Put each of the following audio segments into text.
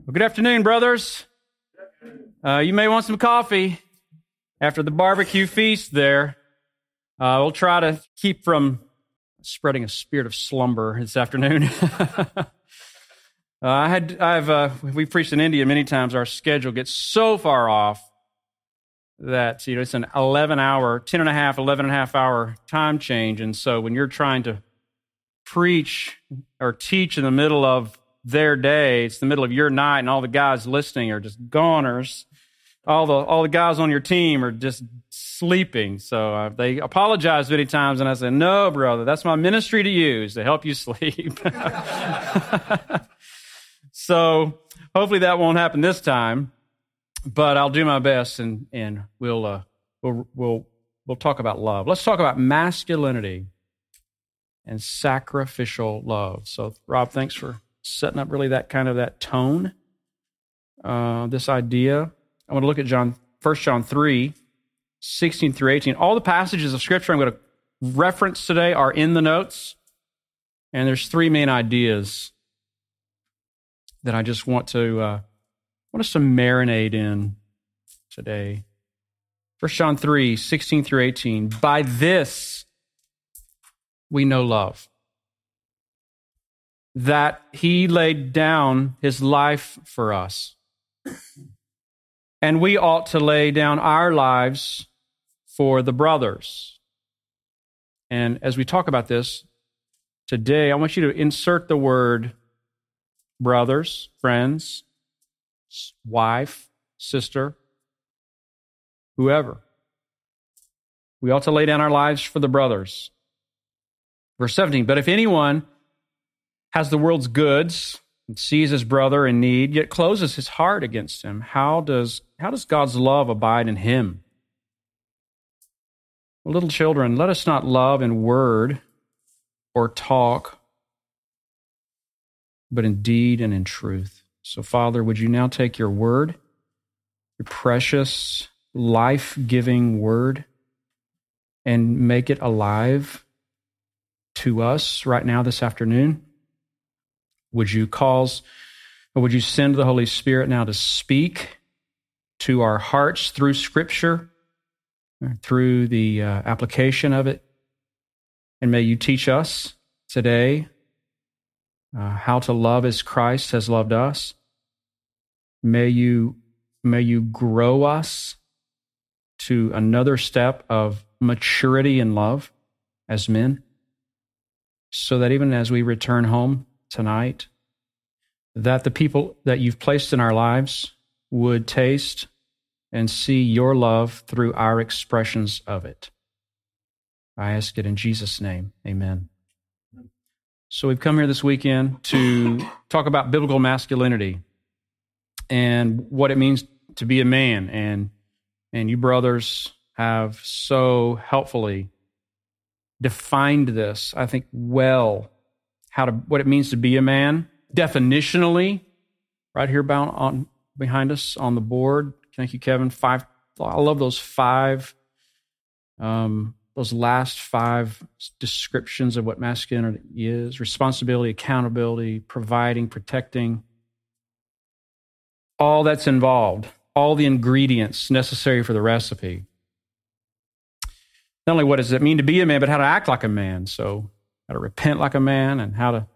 Well, good afternoon, brothers. You may want some coffee after the barbecue feast there. We'll try to keep from spreading a spirit of slumber this afternoon. We've preached in India many times. Our schedule gets so far off that, it's an 11 and a half hour time change. And so when you're trying to preach or teach in the middle of their day, it's the middle of your night, and all the guys listening are just goners. All the guys on your team are just sleeping. So they apologize many times, and I say, no, brother, that's my ministry to you, is to help you sleep. So hopefully that won't happen this time, but I'll do my best, and we'll talk about love. Let's talk about masculinity and sacrificial love. So Rob, thanks for setting up really that tone, this idea. I want to look at 1 John 3, 16 through 18. All the passages of Scripture I'm going to reference today are in the notes, and there's three main ideas that I just want us to marinate in today. 1 John 3, 16 through 18. By this we know love, that he laid down his life for us. And we ought to lay down our lives for the brothers. And as we talk about this today, I want you to insert the word brothers, friends, wife, sister, whoever. We ought to lay down our lives for the brothers. Verse 17, but if anyone has the world's goods and sees his brother in need, yet closes his heart against him, how does God's love abide in him? Well, little children, let us not love in word or talk, but in deed and in truth. So, Father, would you now take your word, your precious, life-giving word, and make it alive to us right now this afternoon? Would you send the Holy Spirit now to speak to our hearts through Scripture, through the application of it? And may you teach us today how to love as Christ has loved us. May you grow us to another step of maturity in love as men, so that even as we return home tonight, that the people that you've placed in our lives would taste and see your love through our expressions of it. I ask it in Jesus' name. Amen. So we've come here this weekend to talk about biblical masculinity and what it means to be a man. And you brothers have so helpfully defined this, I think, well, what it means to be a man, definitionally, right here behind us on the board. Thank you, Kevin. I love those those last five descriptions of what masculinity is: responsibility, accountability, providing, protecting. All that's involved, all the ingredients necessary for the recipe. Not only what does it mean to be a man, but how to act like a man. So how to repent like a man, and how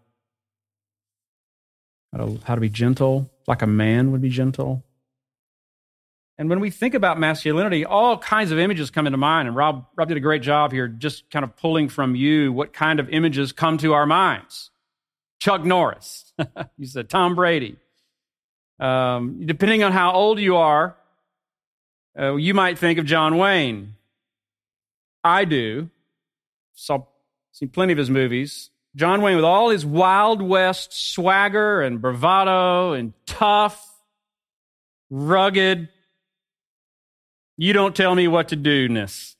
to be gentle like a man would be gentle. And when we think about masculinity, all kinds of images come into mind. And Rob did a great job here, just kind of pulling from you what kind of images come to our minds. Chuck Norris, you said Tom Brady. Depending on how old you are, you might think of John Wayne. I do. Seen plenty of his movies. John Wayne with all his Wild West swagger and bravado and tough, rugged, you don't tell me what to do-ness.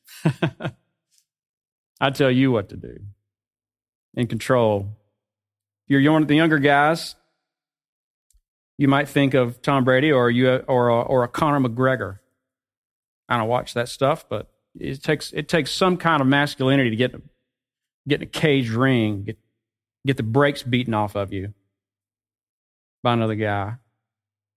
I tell you what to do. In control. If you're the younger guys, you might think of Tom Brady or a Conor McGregor. I don't watch that stuff, but it takes some kind of masculinity to get in a cage ring, get the brakes beaten off of you by another guy.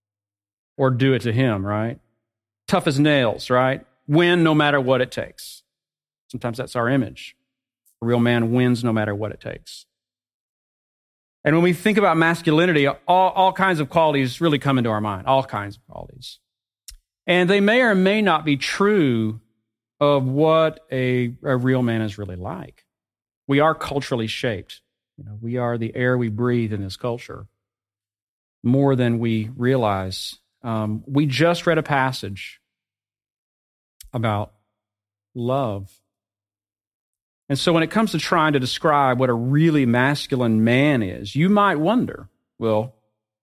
or do it to him, right? Tough as nails, right? Win no matter what it takes. Sometimes that's our image. A real man wins no matter what it takes. And when we think about masculinity, all kinds of qualities really come into our mind, all kinds of qualities. And they may or may not be true of what a real man is really like. We are culturally shaped. We are the air we breathe in this culture more than we realize. We just read a passage about love. And so when it comes to trying to describe what a really masculine man is, you might wonder, well,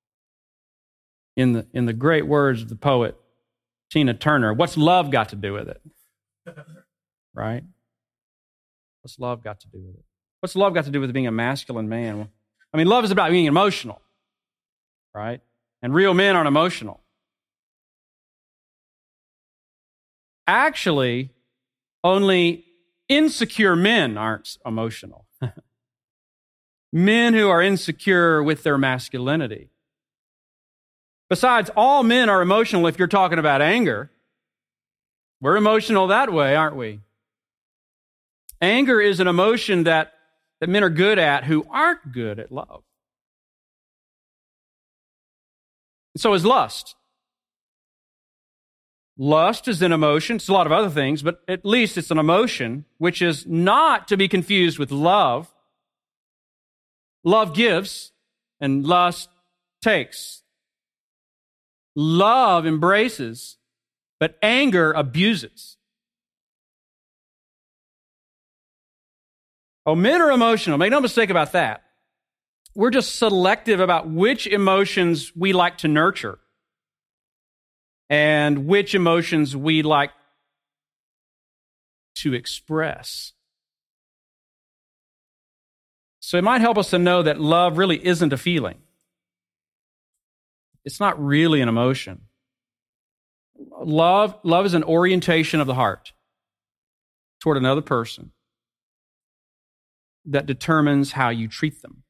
in the great words of the poet Tina Turner, what's love got to do with it? Right? What's love got to do with it? What's love got to do with being a masculine man? Well, I mean, love is about being emotional, right? And real men aren't emotional. Actually, only insecure men aren't emotional. Men who are insecure with their masculinity. Besides, all men are emotional if you're talking about anger. We're emotional that way, aren't we? Anger is an emotion that men are good at who aren't good at love. And so is lust. Lust is an emotion. It's a lot of other things, but at least it's an emotion which is not to be confused with love. Love gives and lust takes. Love embraces, but anger abuses. Oh, men are emotional. Make no mistake about that. We're just selective about which emotions we like to nurture and which emotions we like to express. So it might help us to know that love really isn't a feeling. It's not really an emotion. Love is an orientation of the heart toward another person that determines how you treat them.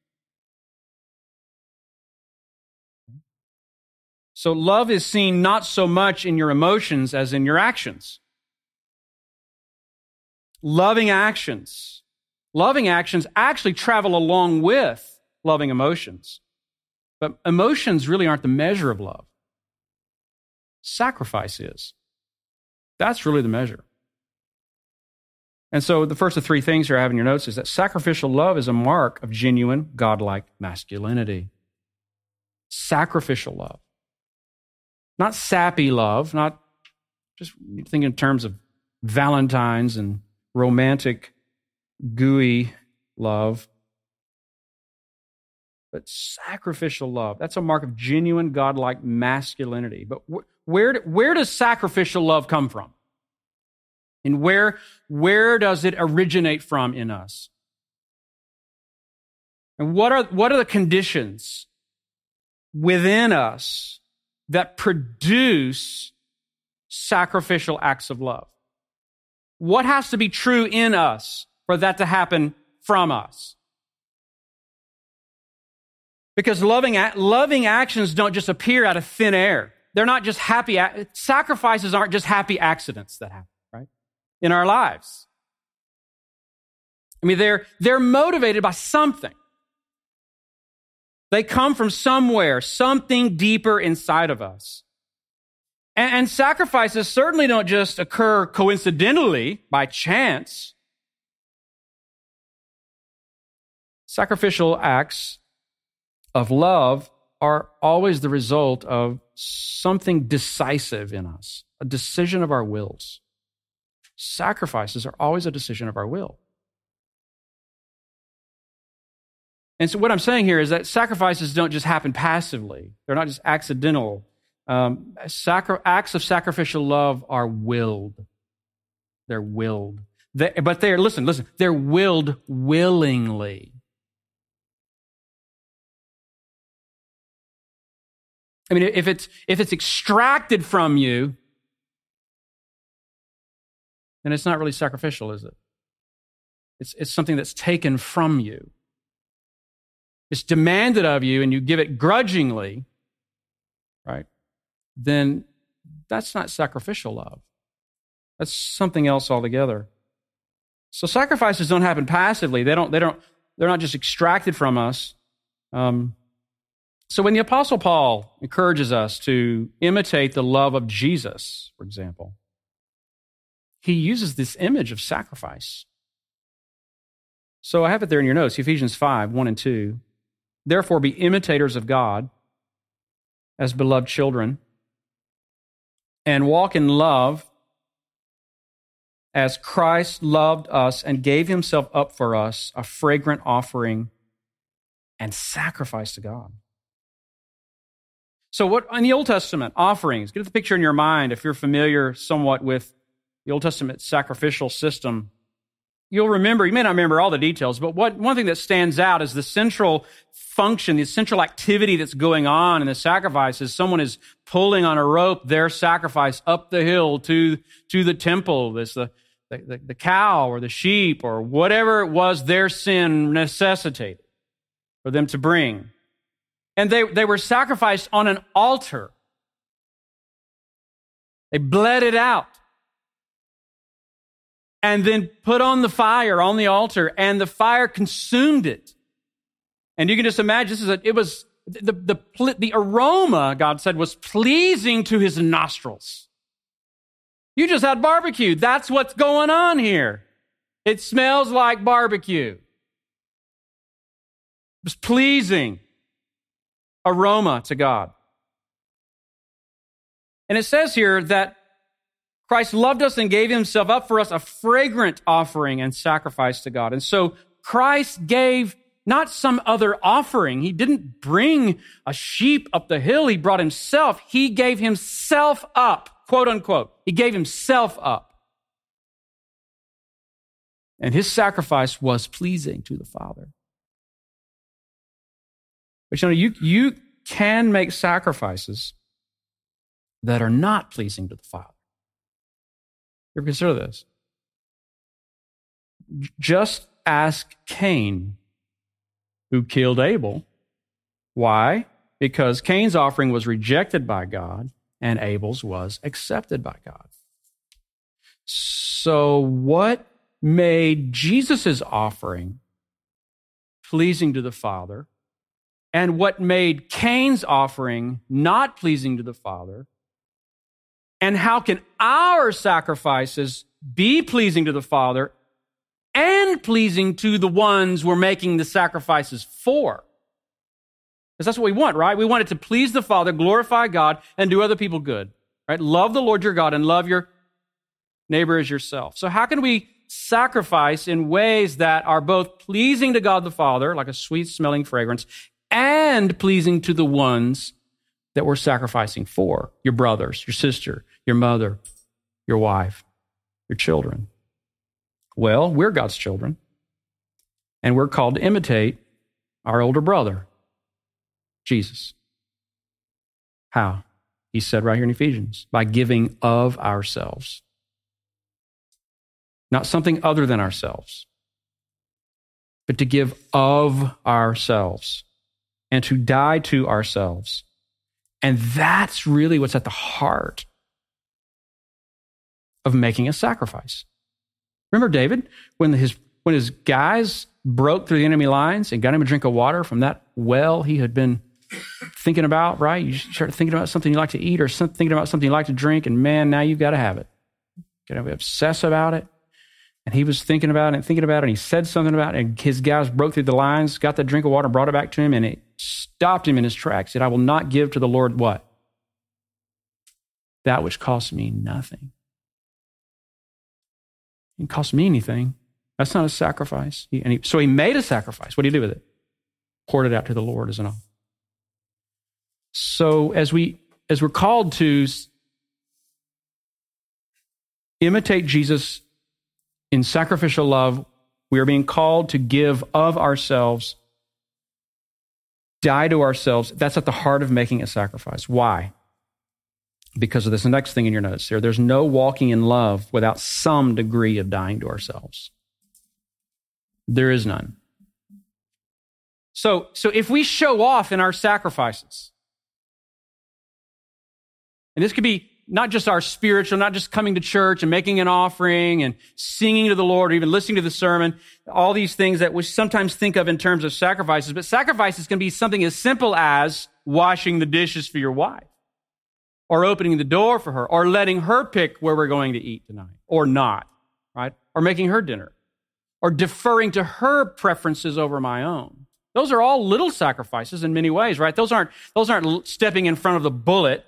So love is seen not so much in your emotions as in your actions. Loving actions actually travel along with loving emotions. But emotions really aren't the measure of love. Sacrifice is. That's really the measure. And so the first of three things here I have in your notes is that sacrificial love is a mark of genuine godlike masculinity. Sacrificial love. Not sappy love, not just think in terms of Valentine's and romantic, gooey love, but sacrificial love. That's a mark of genuine godlike masculinity. But where does sacrificial love come from? And where does it originate from in us? And what are the conditions within us that produce sacrificial acts of love? What has to be true in us for that to happen from us? Because loving actions don't just appear out of thin air. They're not just happy. Sacrifices aren't just happy accidents that happen, right? In our lives. I mean, they're motivated by something. They come from somewhere, something deeper inside of us. And sacrifices certainly don't just occur coincidentally by chance. Sacrificial acts of love are always the result of something decisive in us, a decision of our wills. Sacrifices are always a decision of our will. And so what I'm saying here is that sacrifices don't just happen passively. They're not just accidental. Acts of sacrificial love are willed. They're willed. Listen, they're willed willingly. I mean, if it's extracted from you, then it's not really sacrificial, is it? It's something that's taken from you. It's demanded of you and you give it grudgingly, right? then that's not sacrificial love. That's something else altogether. So sacrifices don't happen passively. They're not just extracted from us. So when the Apostle Paul encourages us to imitate the love of Jesus, for example, he uses this image of sacrifice. So I have it there in your notes, Ephesians 5, 1 and 2. Therefore, be imitators of God as beloved children, and walk in love as Christ loved us and gave himself up for us, a fragrant offering and sacrifice to God. So what in the Old Testament, offerings, get the picture in your mind if you're familiar somewhat with the Old Testament sacrificial system. You'll remember, you may not remember all the details, but one thing that stands out is the central function, the central activity that's going on in the sacrifice is someone is pulling on a rope their sacrifice up the hill to the temple. This the cow or the sheep or whatever it was their sin necessitated for them to bring. And they were sacrificed on an altar. They bled it out. And then put on the fire on the altar, and the fire consumed it. And you can just imagine, it was the aroma, God said, was pleasing to his nostrils. You just had barbecue. That's what's going on here. It smells like barbecue. It was pleasing aroma to God. And it says here that Christ loved us and gave himself up for us, a fragrant offering and sacrifice to God. And so Christ gave not some other offering. He didn't bring a sheep up the hill. He brought himself. He gave himself up, quote unquote. He gave himself up. And his sacrifice was pleasing to the Father. But you can make sacrifices that are not pleasing to the Father. You ever consider this? Just ask Cain, who killed Abel. Why? Because Cain's offering was rejected by God and Abel's was accepted by God. So what made Jesus' offering pleasing to the Father and what made Cain's offering not pleasing to the Father? And how can our sacrifices be pleasing to the Father and pleasing to the ones we're making the sacrifices for? Because that's what we want, right? We want it to please the Father, glorify God, and do other people good, right? Love the Lord your God and love your neighbor as yourself. So how can we sacrifice in ways that are both pleasing to God the Father, like a sweet-smelling fragrance, and pleasing to the ones that we're sacrificing for? Your brothers, your sister, your mother, your wife, your children. Well, we're God's children, and we're called to imitate our older brother, Jesus. How? He said right here in Ephesians, by giving of ourselves. Not something other than ourselves, but to give of ourselves and to die to ourselves. And that's really what's at the heart of making a sacrifice. Remember David, when his guys broke through the enemy lines and got him a drink of water from that well he had been thinking about, right? You start thinking about something you like to eat or thinking about something you like to drink, and man, now you've got to have it. You've got to obsess about it. And he was thinking about it, and he said something about it, and his guys broke through the lines, got that drink of water, brought it back to him, and it stopped him in his tracks. He said, I will not give to the Lord what? That which costs me nothing. It didn't cost me anything. That's not a sacrifice. So he made a sacrifice. What do you do with it? Poured it out to the Lord as an offering. So as we're called to imitate Jesus in sacrificial love, we are being called to give of ourselves, die to ourselves. That's at the heart of making a sacrifice. Why? Because of this next thing in your notes here. There's no walking in love without some degree of dying to ourselves. There is none. So if we show off in our sacrifices, And this could be not just our spiritual, not just coming to church and making an offering and singing to the Lord or even listening to the sermon, all these things that we sometimes think of in terms of sacrifices. But sacrifices can be something as simple as washing the dishes for your wife, or opening the door for her, or letting her pick where we're going to eat tonight, or not, right? Or making her dinner, or deferring to her preferences over my own. Those are all little sacrifices in many ways, right? Those aren't stepping in front of the bullet.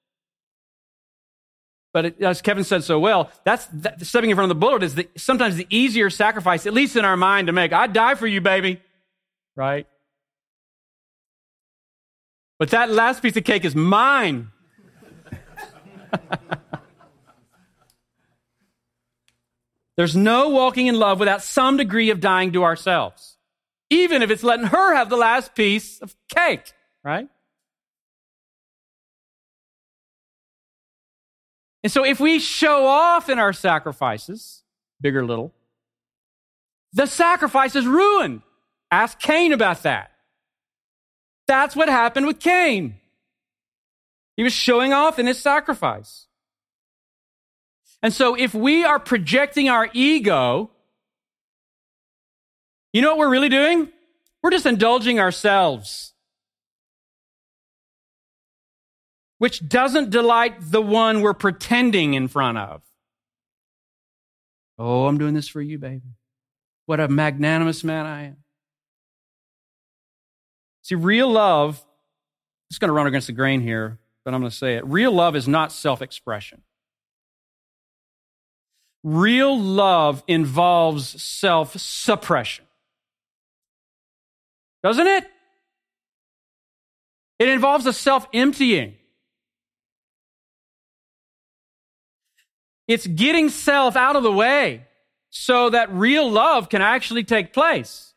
But as Kevin said so well, stepping in front of the bullet is sometimes the easier sacrifice, at least in our mind, to make. I'd die for you, baby, right? But that last piece of cake is mine. There's no walking in love without some degree of dying to ourselves, even if it's letting her have the last piece of cake, right? And so if we show off in our sacrifices, big or little, the sacrifice is ruined. Ask Cain about that. That's what happened with Cain. He was showing off in his sacrifice. And so if we are projecting our ego, you know what we're really doing? We're just indulging ourselves, which doesn't delight the one we're pretending in front of. Oh, I'm doing this for you, baby. What a magnanimous man I am. See, real love, it's going to run against the grain here, but I'm going to say it. Real love is not self-expression. Real love involves self-suppression. Doesn't it? It involves a self-emptying. It's getting self out of the way so that real love can actually take place.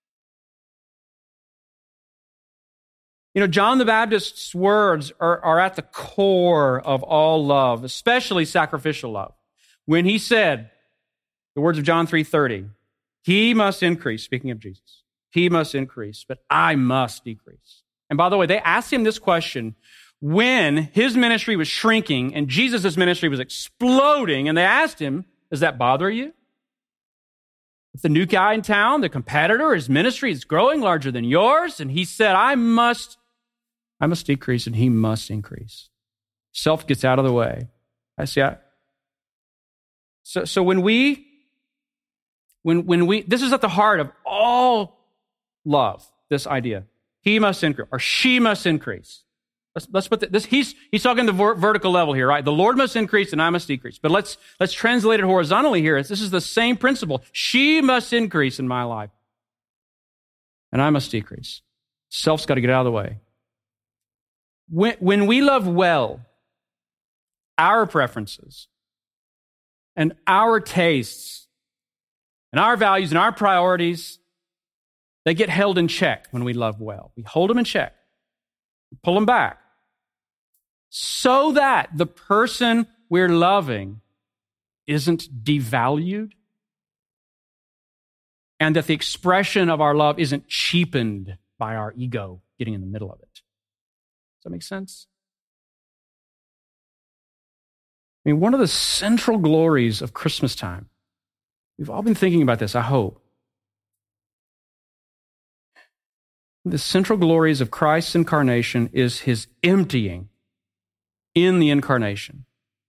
You know, John the Baptist's words are at the core of all love, especially sacrificial love. When he said, the words of John 3:30, he must increase, speaking of Jesus, he must increase, but I must decrease. And by the way, they asked him this question when his ministry was shrinking and Jesus' ministry was exploding, and they asked him, does that bother you? If the new guy in town, the competitor, his ministry is growing larger than yours, and he said, I must decrease and he must increase. Self gets out of the way. So when we, this is at the heart of all love, this idea. He must increase or she must increase. Let's put this. He's talking the vertical level here, right? The Lord must increase and I must decrease. But let's translate it horizontally here. This is the same principle. She must increase in my life, and I must decrease. Self's got to get out of the way. When we love well, our preferences and our tastes and our values and our priorities, they get held in check when we love well. We hold them in check, pull them back, so that the person we're loving isn't devalued and that the expression of our love isn't cheapened by our ego getting in the middle of it. Does that make sense? I mean, one of the central glories of Christmas time, we've all been thinking about this, I hope. The central glories of Christ's incarnation is his emptying in the incarnation.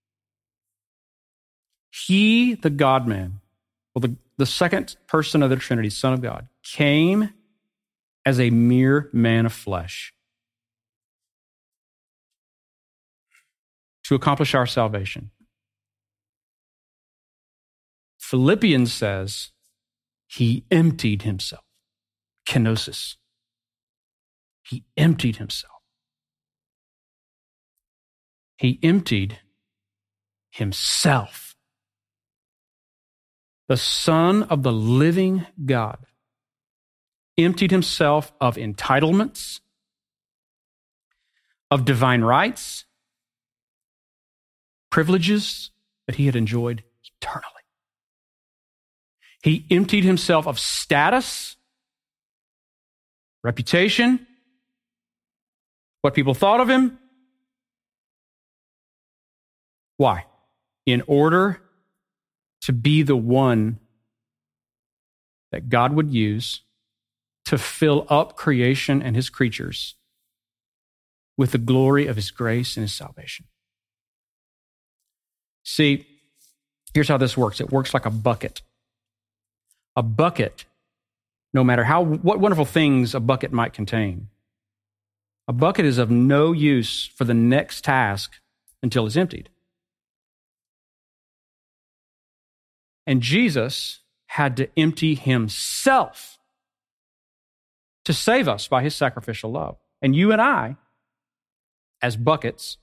He, the God-man, well, the second person of the Trinity, Son of God, came as a mere man of flesh to accomplish our salvation. Philippians says he emptied himself. Kenosis. He emptied himself. He emptied himself. The Son of the living God emptied himself of entitlements, of divine rights, privileges that he had enjoyed eternally. He emptied himself of status, reputation, what people thought of him. Why? In order to be the one that God would use to fill up creation and his creatures with the glory of his grace and his salvation. See, here's how this works. It works like a bucket. A bucket, no matter what wonderful things a bucket might contain, a bucket is of no use for the next task until it's emptied. And Jesus had to empty himself to save us by his sacrificial love. And you and I, as buckets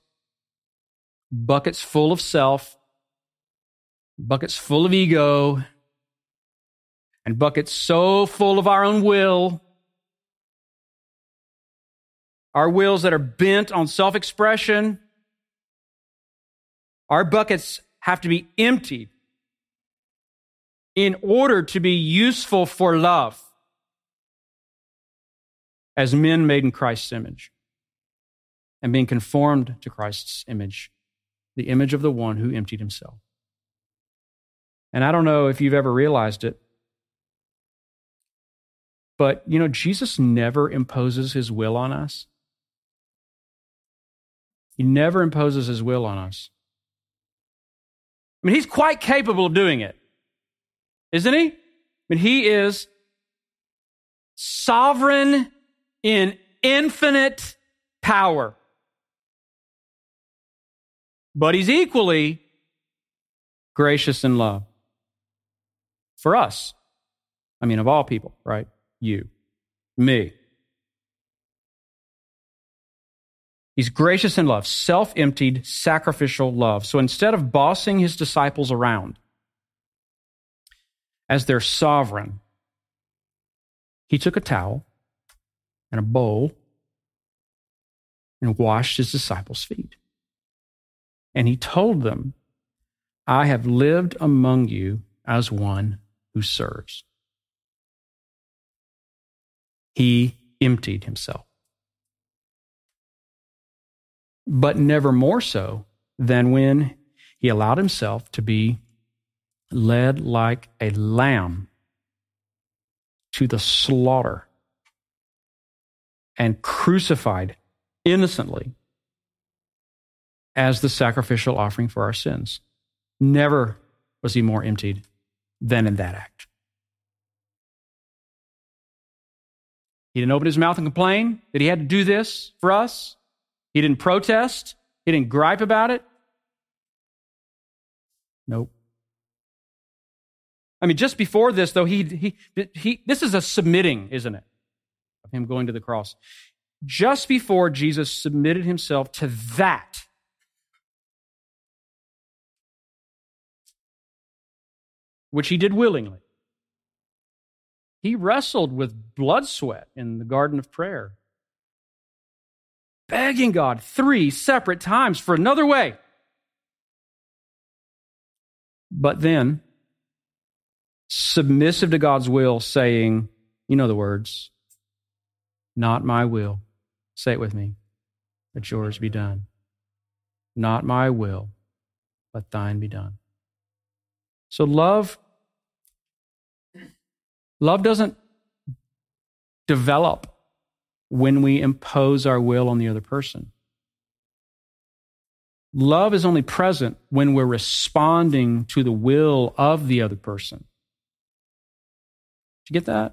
full of self, buckets full of ego, and buckets so full of our own will, our wills that are bent on self-expression, our buckets have to be emptied in order to be useful for love as men made in Christ's image and being conformed to Christ's image, the image of the one who emptied himself. And I don't know if you've ever realized it, but Jesus never imposes his will on us. He never imposes his will on us. I mean, he's quite capable of doing it, isn't he? I mean, he is sovereign in infinite power. But he's equally gracious in love for us. I mean, of all people, right? You, me. He's gracious in love, self-emptied, sacrificial love. So instead of bossing his disciples around as their sovereign, he took a towel and a bowl and washed his disciples' feet. And he told them, I have lived among you as one who serves. He emptied himself. But never more so than when he allowed himself to be led like a lamb to the slaughter and crucified innocently as the sacrificial offering for our sins. Never was he more emptied than in that act. He didn't open his mouth and complain that he had to do this for us. He didn't protest. He didn't gripe about it. Nope. I mean, just before this, though, this is a submitting, isn't it? Of him going to the cross. Just before Jesus submitted himself to that, which he did willingly, he wrestled with blood sweat in the garden of prayer, begging God 3 separate times for another way. But then, submissive to God's will, saying, you know the words, not my will. Say it with me. Let yours be done. Not my will, but thine be done. So love doesn't develop when we impose our will on the other person. Love is only present when we're responding to the will of the other person. Did you get that?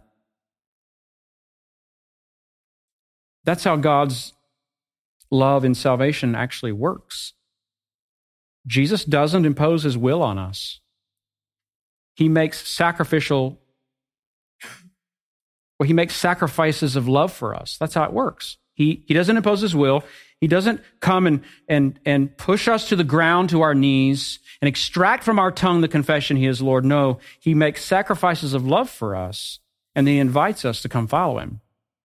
That's how God's love in salvation actually works. Jesus doesn't impose his will on us. He makes sacrifices of love for us. That's how it works. He doesn't impose his will. He doesn't come and push us to the ground to our knees and extract from our tongue the confession he is Lord. No, he makes sacrifices of love for us, and he invites us to come follow him.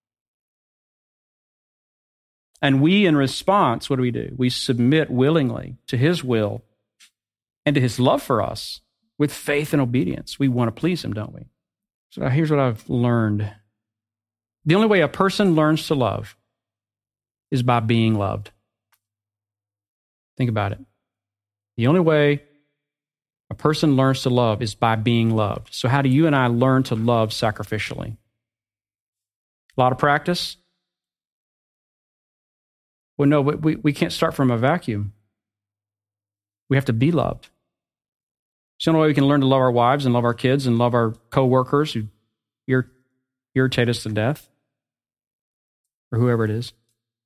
And we, in response, what do? We submit willingly to his will and to his love for us with faith and obedience. We want to please him, don't we? So here's what I've learned. The only way a person learns to love is by being loved. Think about it. The only way a person learns to love is by being loved. So how do you and I learn to love sacrificially? A lot of practice? Well, no, we can't start from a vacuum. We have to be loved. It's the only way we can learn to love our wives and love our kids and love our coworkers who irritate us to death, or whoever it is.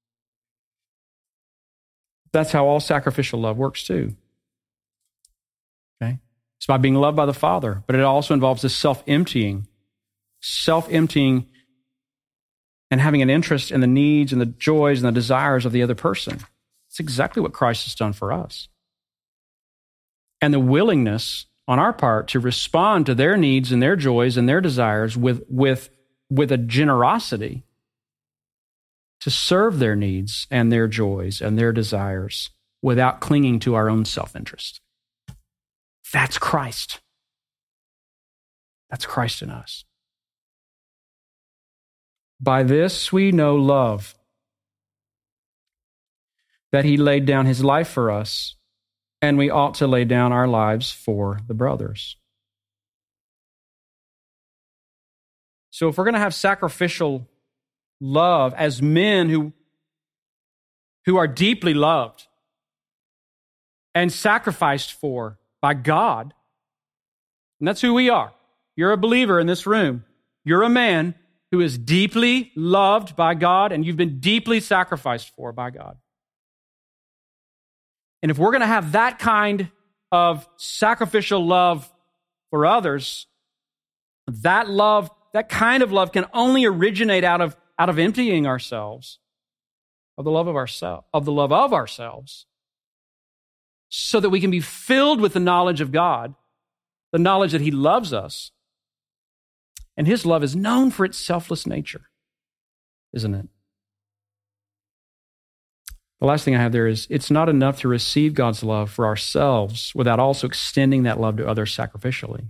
That's how all sacrificial love works too. Okay? It's by being loved by the Father, but it also involves this self-emptying and having an interest in the needs and the joys and the desires of the other person. It's exactly what Christ has done for us. And the willingness on our part to respond to their needs and their joys and their desires with a generosity to serve their needs and their joys and their desires without clinging to our own self-interest. That's Christ. That's Christ in us. By this we know love, that he laid down his life for us, and we ought to lay down our lives for the brothers. So if we're going to have sacrificial love as men who are deeply loved and sacrificed for by God, and that's who we are. You're a believer in this room. You're a man who is deeply loved by God, and you've been deeply sacrificed for by God. And if we're going to have that kind of sacrificial love for others, that kind of love can only originate out of emptying ourselves of the love of ourselves, so that we can be filled with the knowledge of God, the knowledge that he loves us. And his love is known for its selfless nature, isn't it? The last thing I have there is, it's not enough to receive God's love for ourselves without also extending that love to others sacrificially.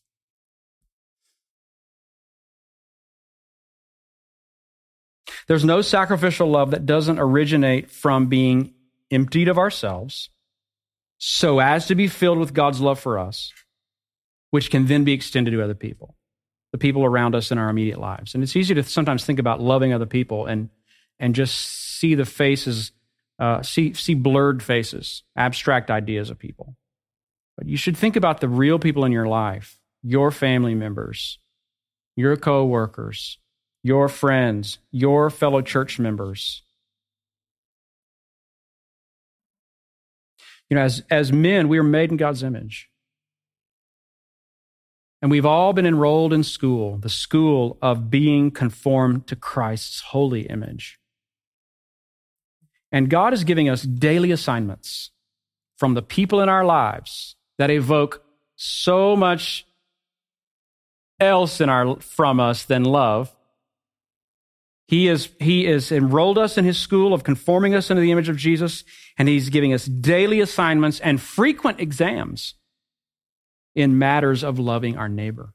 There's no sacrificial love that doesn't originate from being emptied of ourselves so as to be filled with God's love for us, which can then be extended to other people, the people around us in our immediate lives. And it's easy to sometimes think about loving other people and just see the faces, see blurred faces, abstract ideas of people. But you should think about the real people in your life, your family members, your co-workers, your friends, your fellow church members. You know, as men, we are made in God's image. And we've all been enrolled in school, the school of being conformed to Christ's holy image. And God is giving us daily assignments from the people in our lives that evoke so much else from us than love. He is enrolled us in his school of conforming us into the image of Jesus, and he's giving us daily assignments and frequent exams in matters of loving our neighbor.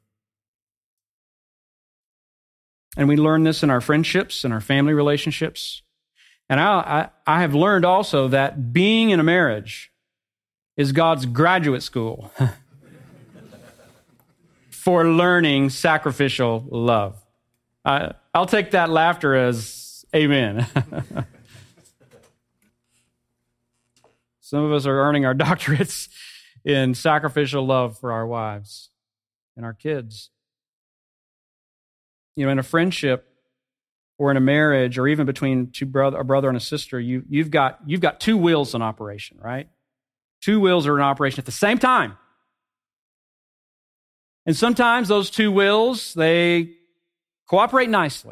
And we learn this in our friendships and our family relationships. And I have learned also that being in a marriage is God's graduate school for learning sacrificial love. I'll take that laughter as amen. Some of us are earning our doctorates in sacrificial love for our wives and our kids. You know, in a friendship or in a marriage, or even between a brother and a sister, you've got two wheels in operation, right? Two wheels are in operation at the same time. And sometimes those two wheels, they cooperate nicely.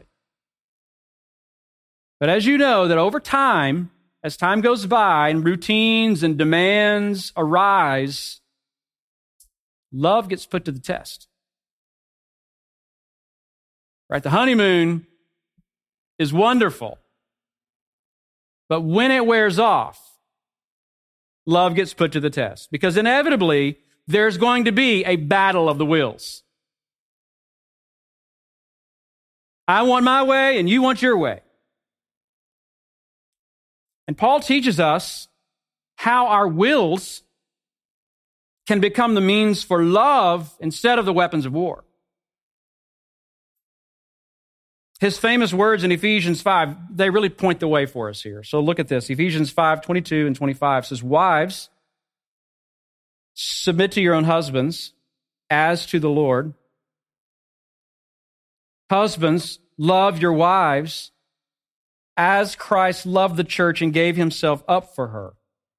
But as you know, that over time, as time goes by and routines and demands arise, love gets put to the test. Right? The honeymoon is wonderful. But when it wears off, love gets put to the test. Because inevitably, there's going to be a battle of the wills. I want my way and you want your way. And Paul teaches us how our wills can become the means for love instead of the weapons of war. His famous words in Ephesians 5, they really point the way for us here. So look at this. Ephesians 5:22 and 25 says, "Wives, submit to your own husbands as to the Lord. Husbands, love your wives as Christ loved the church and gave himself up for her."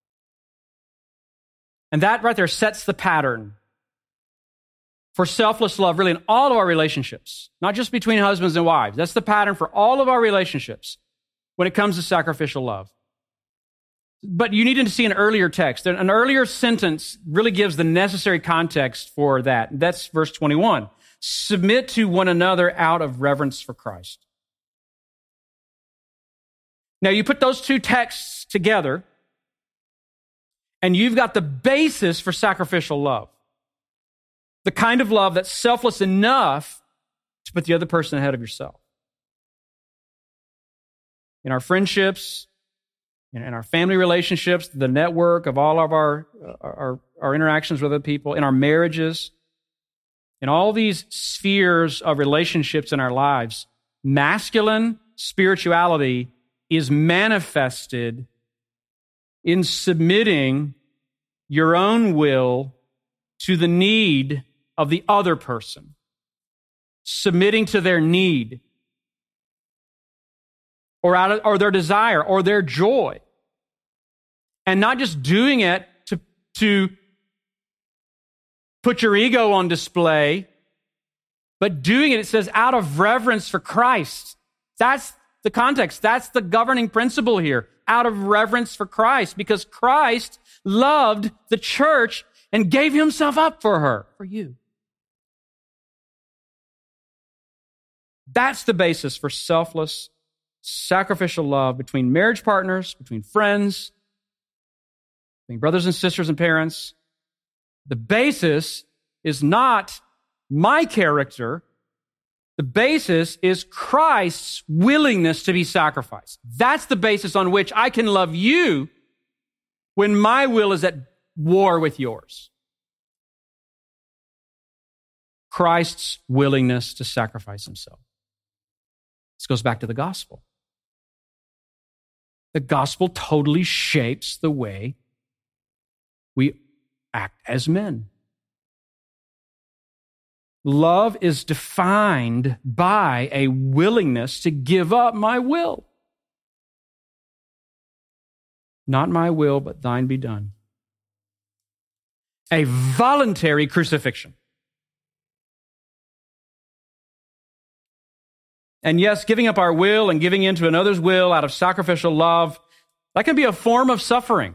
And that right there sets the pattern for selfless love, really, in all of our relationships, not just between husbands and wives. That's the pattern for all of our relationships when it comes to sacrificial love. But you need to see an earlier text. An earlier sentence really gives the necessary context for that. That's verse 21. Submit to one another out of reverence for Christ. Now, you put those two texts together, and you've got the basis for sacrificial love. The kind of love that's selfless enough to put the other person ahead of yourself. In our friendships, in our family relationships, the network of all of our interactions with other people, in our marriages, in all these spheres of relationships in our lives, masculine spirituality is manifested in submitting your own will to the need of the other person, submitting to their need or their desire or their joy, and not just doing it to put your ego on display, but doing it, it says, out of reverence for Christ. That's the context. That's the governing principle here. Out of reverence for Christ, because Christ loved the church and gave himself up for her, for you. That's the basis for selfless, sacrificial love between marriage partners, between friends, between brothers and sisters and parents. The basis is not my character. The basis is Christ's willingness to be sacrificed. That's the basis on which I can love you when my will is at war with yours. Christ's willingness to sacrifice himself. This goes back to the gospel. The gospel totally shapes the way we act as men. Love is defined by a willingness to give up my will. Not my will, but thine be done. A voluntary crucifixion. And yes, giving up our will and giving into another's will out of sacrificial love, that can be a form of suffering.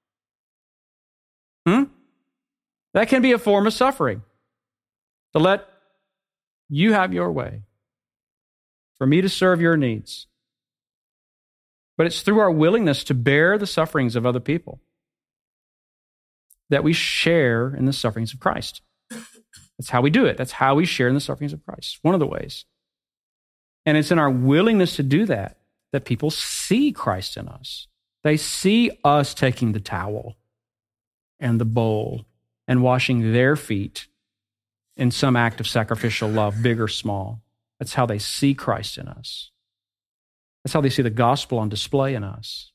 That can be a form of suffering. To let you have your way, for me to serve your needs. But it's through our willingness to bear the sufferings of other people that we share in the sufferings of Christ. That's how we do it. That's how we share in the sufferings of Christ. One of the ways. And it's in our willingness to do that that people see Christ in us. They see us taking the towel and the bowl and washing their feet in some act of sacrificial love, big or small. That's how they see Christ in us. That's how they see the gospel on display in us.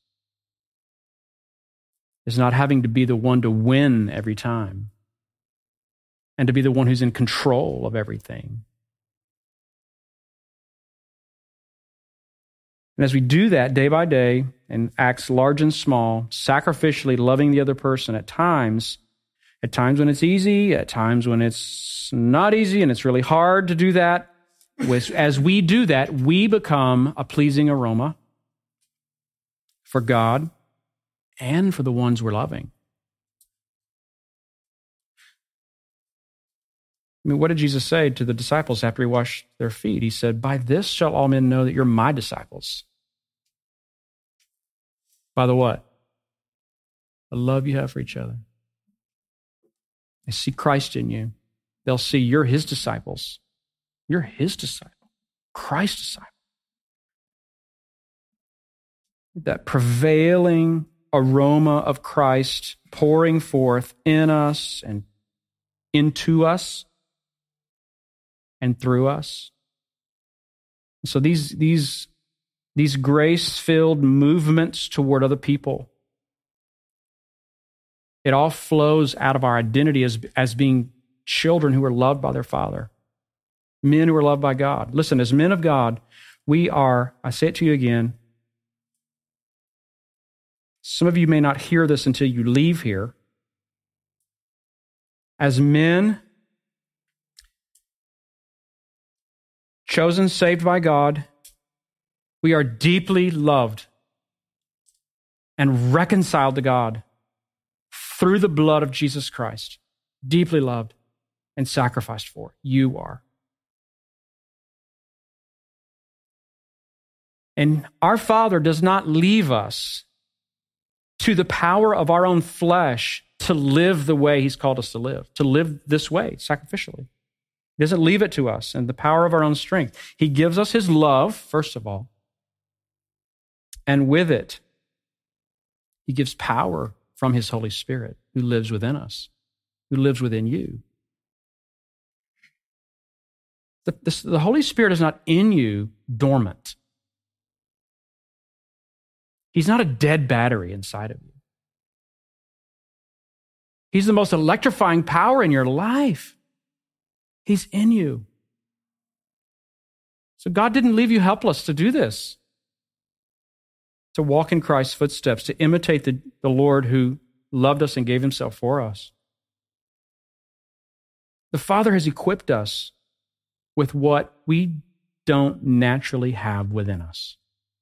It's not having to be the one to win every time and to be the one who's in control of everything. And as we do that day by day in acts large and small, sacrificially loving the other person at times when it's easy, at times when it's not easy and it's really hard to do that, as we do that, we become a pleasing aroma for God and for the ones we're loving. I mean, what did Jesus say to the disciples after he washed their feet? He said, "By this shall all men know that you're my disciples." By the what? The love you have for each other. They see Christ in you. They'll see you're his disciples. You're his disciple. Christ's disciple. That prevailing aroma of Christ pouring forth in us and into us and through us. So these grace-filled movements toward other people, it all flows out of our identity as being children who are loved by their Father, men who are loved by God. Listen, as men of God, we are, I say it to you again, some of you may not hear this until you leave here. As men, chosen, saved by God, we are deeply loved and reconciled to God through the blood of Jesus Christ. Deeply loved and sacrificed for. You are. And our Father does not leave us to the power of our own flesh to live the way He's called us to live this way, sacrificially. He doesn't leave it to us and the power of our own strength. He gives us His love, first of all, and with it, He gives power from His Holy Spirit who lives within us, who lives within you. The Holy Spirit is not in you dormant. He's not a dead battery inside of you. He's the most electrifying power in your life. He's in you. So God didn't leave you helpless to do this, to walk in Christ's footsteps, to imitate the Lord who loved us and gave Himself for us. The Father has equipped us with what we don't naturally have within us.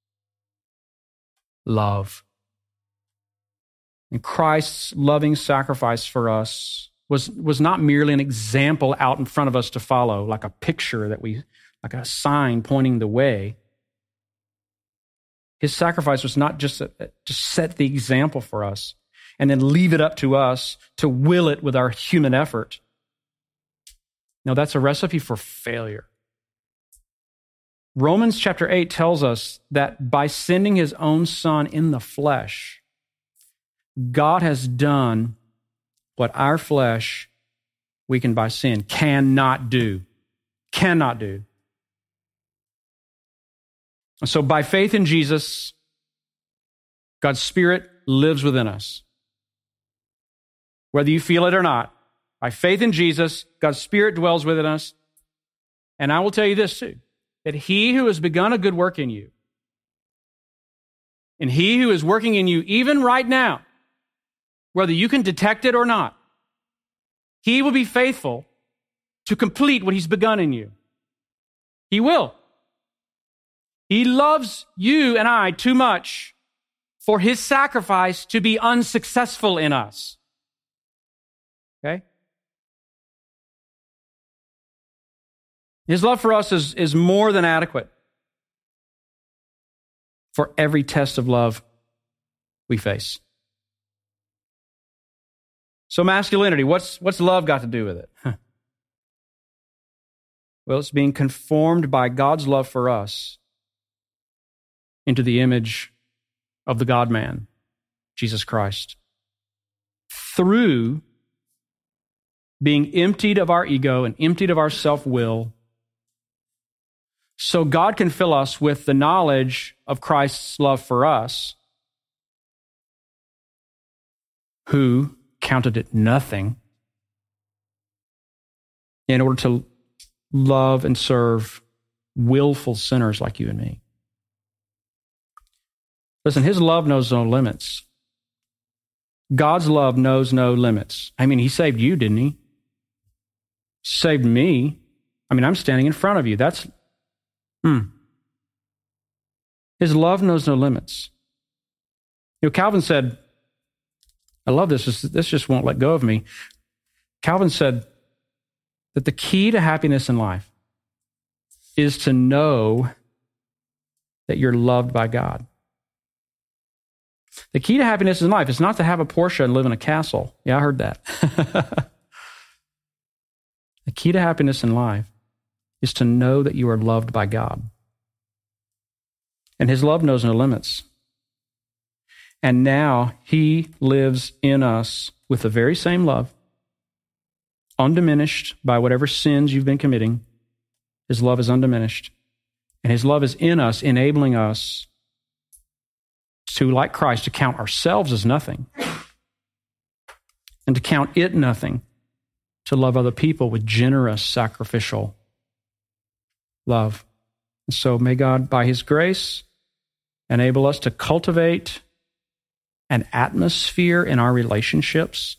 Love. And Christ's loving sacrifice for us was not merely an example out in front of us to follow, like a picture like a sign pointing the way. His sacrifice was not just to set the example for us and then leave it up to us to will it with our human effort. No, that's a recipe for failure. Romans chapter 8 tells us that by sending His own Son in the flesh, God has done what our flesh, weakened by sin, cannot do. Cannot do. So by faith in Jesus, God's Spirit lives within us. Whether you feel it or not, by faith in Jesus, God's Spirit dwells within us. And I will tell you this too, that He who has begun a good work in you, and He who is working in you even right now, whether you can detect it or not, He will be faithful to complete what He's begun in you. He will. He loves you and I too much for His sacrifice to be unsuccessful in us. Okay? His love for us is more than adequate for every test of love we face. So masculinity, what's love got to do with it? Well, it's being conformed by God's love for us into the image of the God-man, Jesus Christ, through being emptied of our ego and emptied of our self-will, so God can fill us with the knowledge of Christ's love for us, who counted it nothing in order to love and serve willful sinners like you and me. Listen, His love knows no limits. God's love knows no limits. I mean, He saved you, didn't He? Saved me. I mean, I'm standing in front of you. His love knows no limits. You know, Calvin said, I love this. This just won't let go of me. Calvin said that the key to happiness in life is to know that you're loved by God. The key to happiness in life is not to have a Porsche and live in a castle. Yeah, I heard that. The key to happiness in life is to know that you are loved by God. And His love knows no limits. And now he lives in us with the very same love, undiminished by whatever sins you've been committing. His love is undiminished. And his love is in us, enabling us to, like Christ, to count ourselves as nothing and to count it nothing, to love other people with generous, sacrificial love. And so may God, by his grace, enable us to cultivate an atmosphere in our relationships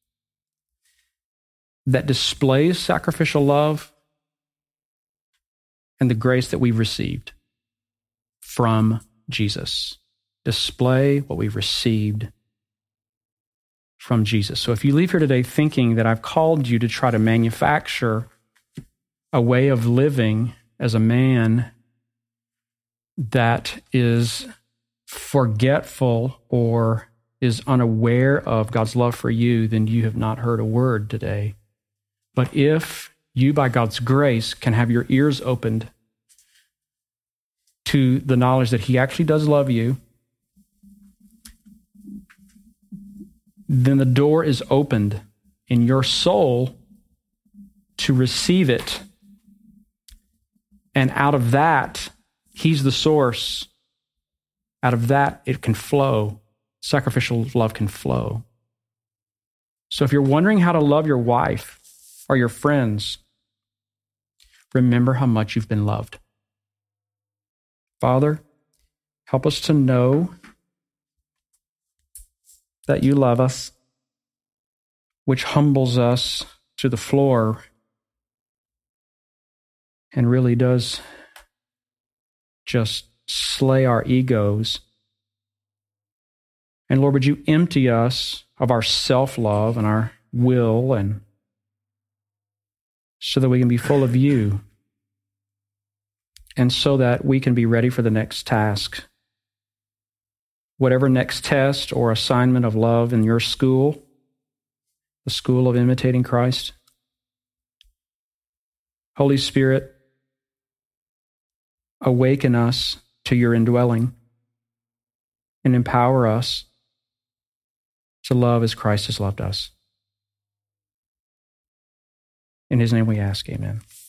that displays sacrificial love and the grace that we've received from Jesus. Display what we've received from Jesus. So if you leave here today thinking that I've called you to try to manufacture a way of living as a man that is forgetful or is unaware of God's love for you, then you have not heard a word today. But if you, by God's grace, can have your ears opened to the knowledge that he actually does love you, then the door is opened in your soul to receive it. And out of that, he's the source. Out of that, it can flow. Sacrificial love can flow. So if you're wondering how to love your wife or your friends, remember how much you've been loved. Father, help us to know that you love us, which humbles us to the floor and really does just slay our egos. And Lord, would you empty us of our self-love and our will, and so that we can be full of you, and so that we can be ready for the next task. Whatever next test or assignment of love in your school, the school of imitating Christ. Holy Spirit, awaken us to your indwelling and empower us to love as Christ has loved us. In his name we ask, amen.